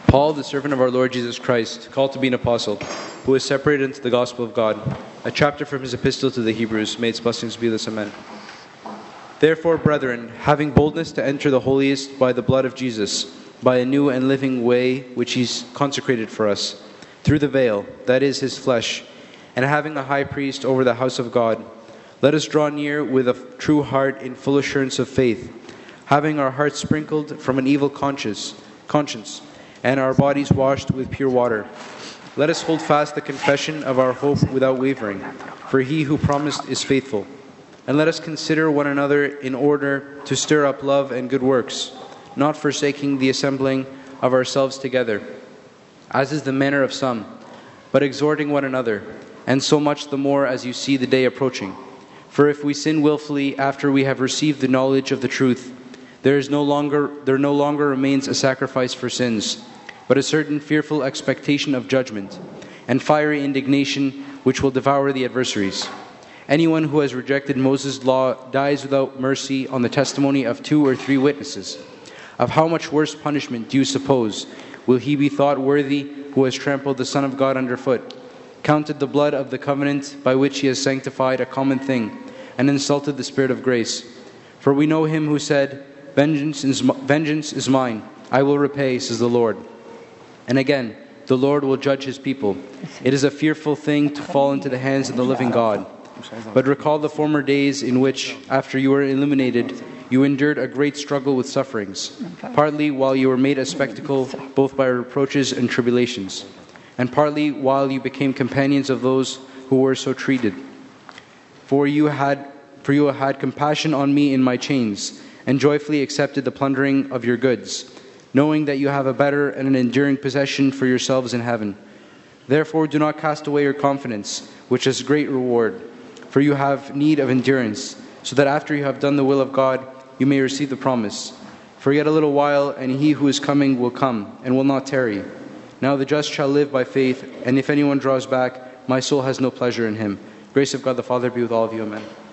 Paul, the servant of our Lord Jesus Christ, called to be an apostle, who is separated into the gospel of God, a chapter from his epistle to the Hebrews. May its blessings be with us. Amen. Therefore, brethren, having boldness to enter the holiest by the blood of Jesus, by a new and living way which he's consecrated for us, through the veil, that is his flesh, and having a high priest over the house of God, let us draw near with a true heart in full assurance of faith, having our hearts sprinkled from an evil conscience, and our bodies washed with pure water. Let us hold fast the confession of our hope without wavering, for he who promised is faithful. And let us consider one another in order to stir up love and good works, not forsaking the assembling of ourselves together, as is the manner of some, but exhorting one another, and so much the more as you see the day approaching. For if we sin willfully after we have received the knowledge of the truth, there no longer remains a sacrifice for sins, but a certain fearful expectation of judgment, and fiery indignation which will devour the adversaries. Anyone who has rejected Moses' law dies without mercy on the testimony of 2 or 3 witnesses. Of how much worse punishment do you suppose will he be thought worthy who has trampled the Son of God underfoot, counted the blood of the covenant by which he has sanctified a common thing, and insulted the Spirit of grace? For we know him who said, Vengeance is mine, I will repay, says the Lord. And again, the Lord will judge his people. It is a fearful thing to fall into the hands of the living God. But recall the former days in which, after you were illuminated, you endured a great struggle with sufferings, partly while you were made a spectacle both by reproaches and tribulations, and partly while you became companions of those who were so treated. For you had compassion on me in my chains, and joyfully accepted the plundering of your goods, knowing that you have a better and an enduring possession for yourselves in heaven. Therefore do not cast away your confidence, which has great reward. For you have need of endurance, so that after you have done the will of God, you may receive the promise. For yet a little while, and he who is coming will come, and will not tarry. Now the just shall live by faith, and if anyone draws back, my soul has no pleasure in him. Grace of God the Father be with all of you. Amen.